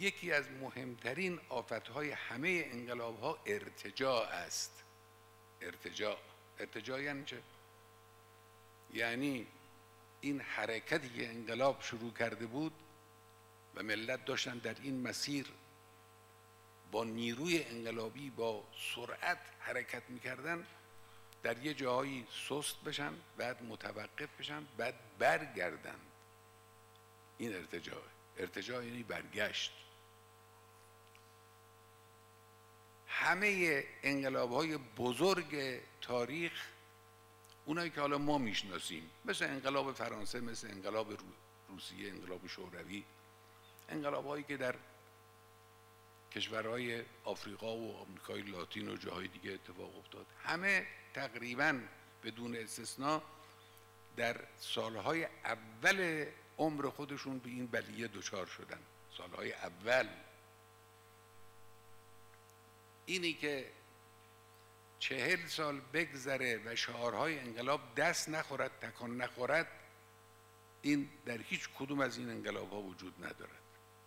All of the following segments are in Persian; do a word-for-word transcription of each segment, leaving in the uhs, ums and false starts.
یکی از مهمترین آفتهای همه انقلاب‌ها ارتجاع است. ارتجاع ارتجاع یعنی چه؟ یعنی این حرکتی که انقلاب شروع کرده بود و ملت داشتن در این مسیر با نیروی انقلابی با سرعت حرکت میکردن، در یه جایی سست بشن، بعد متوقف بشن، بعد برگردن. این ارتجاع. ارتجاع یعنی برگشت. همه انقلاب‌های بزرگ تاریخ، اونایی که حالا ما میشناسیم، مثل انقلاب فرانسه، مثل انقلاب روسیه، انقلاب شوروی، انقلاب‌هایی که در کشورهای آفریقا و آمریکای لاتین و جاهای دیگه اتفاق افتاد، همه تقریباً بدون استثنا در سالهای اول عمر خودشون به این بلیه دچار شدن. سالهای اول. اینی که چهل سال بگذره و شعارهای انقلاب دست نخورد، تکان نخورد، این در هیچ کدوم از این انقلاب ها وجود ندارد.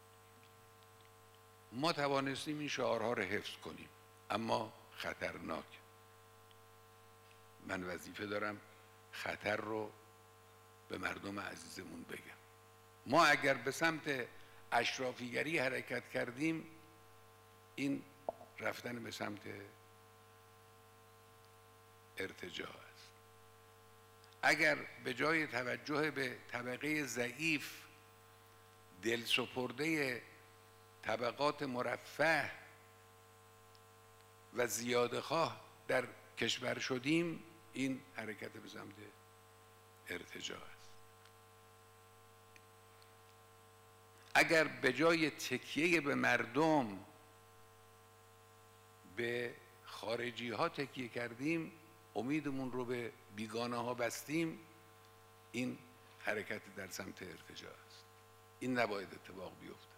ما توانستیم این شعارها رو حفظ کنیم، اما خطرناک. من وظیفه دارم خطر رو به مردم عزیزمون بگم. ما اگر به سمت اشرافیگری حرکت کردیم، این رفتن به سمت ارتجاع است. اگر به جای توجه به طبقه ضعیف، دل سپرده طبقات مرفه و زیادخواه در کشور شدیم، این حرکت به سمت ارتجاع است. اگر به جای تکیه به مردم به خارجی ها تکیه کردیم، امیدمون رو به بیگانه ها بستیم، این حرکت در سمت ارتجاع است. این نباید اتفاق بیفته.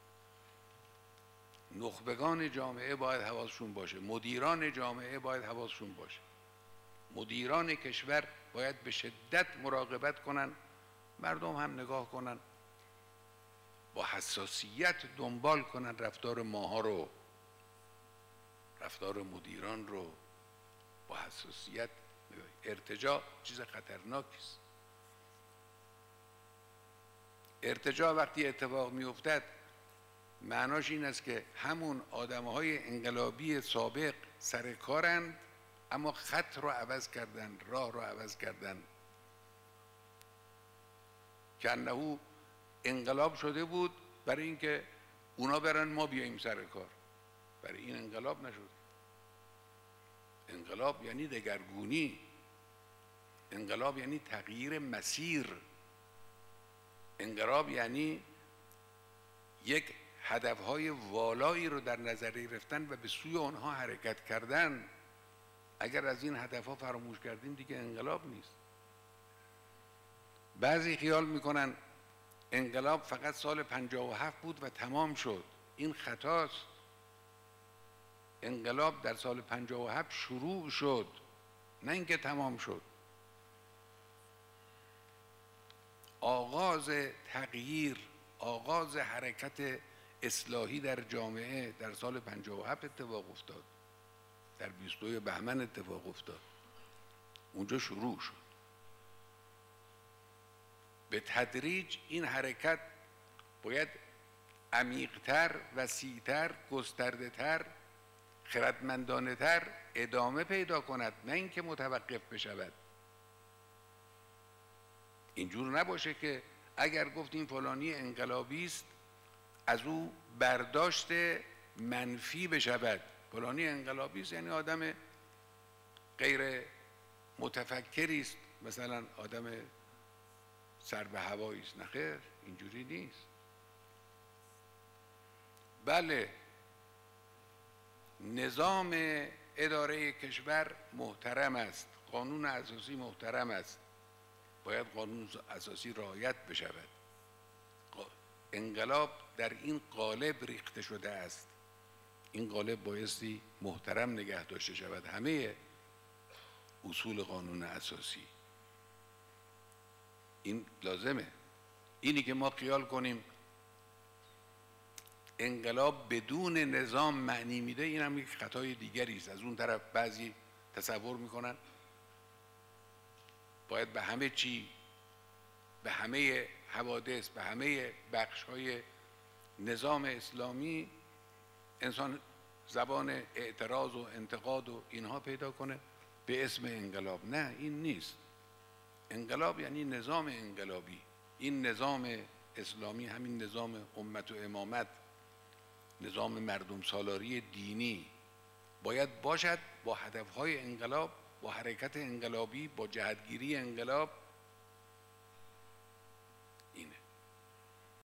نخبگان جامعه باید حواسشون باشه، مدیران جامعه باید حواسشون باشه، مدیران کشور باید به شدت مراقبت کنن، مردم هم نگاه کنن، با حساسیت دنبال کنن رفتار ماها رو، رفتار مدیران رو با حساسیت. ارتجاع چیز خطرناکی است. ارتجاع وقتی اتفاق می افتد، معناش این است که همون آدمهای انقلابی سابق سر کارند، اما خط رو عوض کردن، راه رو عوض کردن، که انه انقلاب شده بود برای اینکه اونا برن ما بیاییم سر کار. برای این انقلاب نشد. انقلاب یعنی دگرگونی. انقلاب یعنی تغییر مسیر. انقلاب یعنی یک هدفهای والایی رو در نظر گرفتن و به سوی آنها حرکت کردن. اگر از این هدفها فراموش کردیم دیگه انقلاب نیست. بعضی خیال میکنن انقلاب فقط سال پنجاه و هفت بود و تمام شد. این خطاست. انقلاب در سال پنجاه و هفت شروع شد، نه اینکه تمام شد. آغاز تغییر، آغاز حرکت اصلاحی در جامعه در سال پنجاه و هفت اتفاق افتاد، در بیست و دو بهمن اتفاق افتاد. اونجا شروع شد. به تدریج این حرکت باید عمیق‌تر، وسیع‌تر، گسترده‌تر، خردمندانه‌تر ادامه پیدا کند، نه اینکه متوقف بشود. اینجور نباشه که اگر گفتیم فلانی انقلابی است، از او برداشت منفی بشود. فلانی انقلابی است یعنی آدم غیر متفکری است، مثلا آدم سر به هوایی است. نه خیر، اینجوری نیست. بله، نظام اداره کشور محترم است، قانون اساسی محترم است، باید قانون اساسی رعایت بشود. انقلاب در این قالب ریخته شده است. این قالب بایستی محترم نگه داشته شود، همه اصول قانون اساسی. این لازمه. اینی که ما خیال کنیم انقلاب بدون نظام معنی میده، این هم یک خطای دیگری است. از اون طرف بعضی تصور میکنن باید به همه چی، به همه حوادث، به همه بخش‌های نظام اسلامی انسان زبان اعتراض و انتقاد و اینها پیدا کنه به اسم انقلاب. نه، این نیست. انقلاب یعنی نظام انقلابی. این نظام اسلامی همین نظام امت و امامت، نظام مردم سالاری دینی باید باشد با هدفهای انقلاب، با حرکت انقلابی، با جهتگیری انقلاب